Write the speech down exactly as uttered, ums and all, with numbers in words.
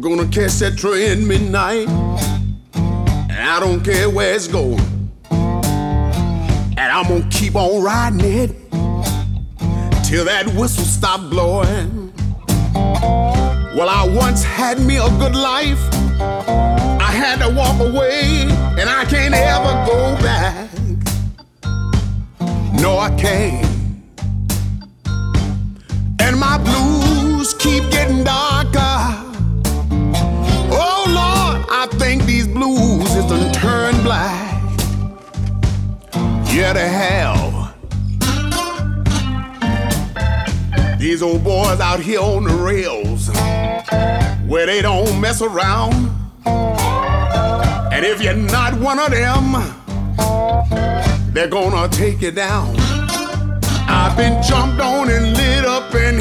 Gonna catch that train midnight, and I don't care where it's going. And I'm gonna keep on riding it till that whistle stop blowing. Well, I once had me a good life. I had to walk away, and I can't ever go back. No, I can't. And my blues keep getting darker. Oh Lord, I think these blues is done turned black. Yeah, they have. These old boys out here on the rails, where they don't mess around. And if you're not one of them, they're gonna take you down. I've been jumped on and lit up and